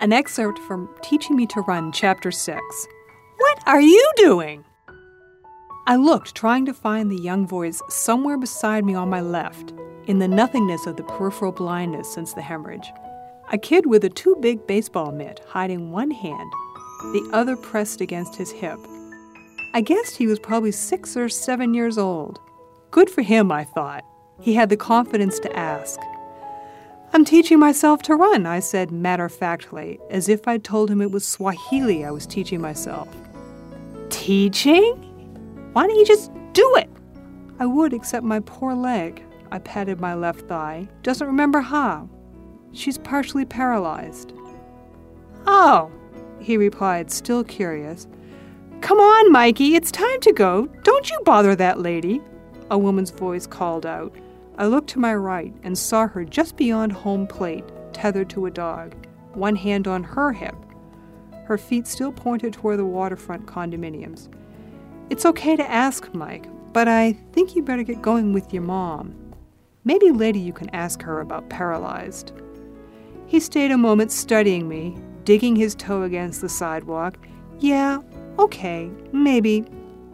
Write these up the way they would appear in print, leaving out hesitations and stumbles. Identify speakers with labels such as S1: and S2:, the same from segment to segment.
S1: An excerpt from Teaching Me to Run, Chapter 6. What are you doing? I looked, trying to find the young voice somewhere beside me on my left, in the nothingness of the peripheral blindness since the hemorrhage. A kid with a too big baseball mitt hiding one hand, the other pressed against his hip. I guessed he was probably 6 or 7 years old. Good for him, I thought. He had the confidence to ask. I'm teaching myself to run, I said matter-of-factly, as if I'd told him it was Swahili I was teaching myself. Teaching? Why don't you just do it? I would, except my poor leg. I patted my left thigh. Doesn't remember how. She's partially paralyzed. Oh, he replied, still curious. Come on, Mikey, it's time to go. Don't you bother that lady, a woman's voice called out. I looked to my right and saw her just beyond home plate, tethered to a dog, one hand on her hip. Her feet still pointed toward the waterfront condominiums. It's okay to ask, Mike, but I think you better get going with your mom. Maybe later you can ask her about paralyzed. He stayed a moment studying me, digging his toe against the sidewalk. Yeah, okay, maybe.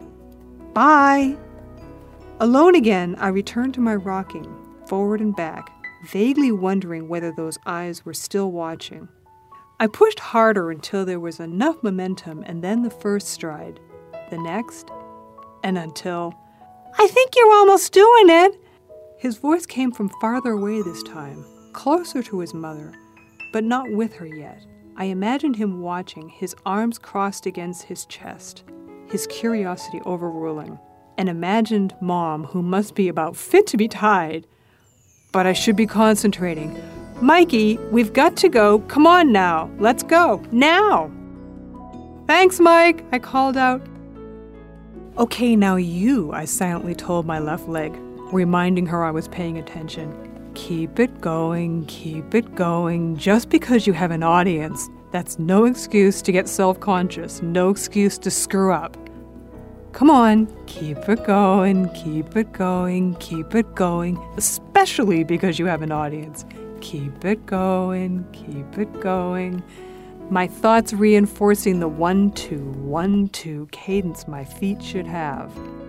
S1: Bye. Alone again, I returned to my rocking, forward and back, vaguely wondering whether those eyes were still watching. I pushed harder until there was enough momentum, and then the first stride, the next, and until, I think you're almost doing it. His voice came from farther away this time, closer to his mother, but not with her yet. I imagined him watching, his arms crossed against his chest, his curiosity overruling. An imagined mom who must be about fit to be tied. But I should be concentrating. Mikey, we've got to go. Come on now. Let's go. Now. Thanks, Mike, I called out. Okay, now you, I silently told my left leg, reminding her I was paying attention. Keep it going, keep it going. Just because you have an audience, that's no excuse to get self-conscious, no excuse to screw up. Come on, keep it going, keep it going, keep it going, especially because you have an audience. Keep it going, keep it going. My thoughts reinforcing the 1-2, 1-2 cadence my feet should have.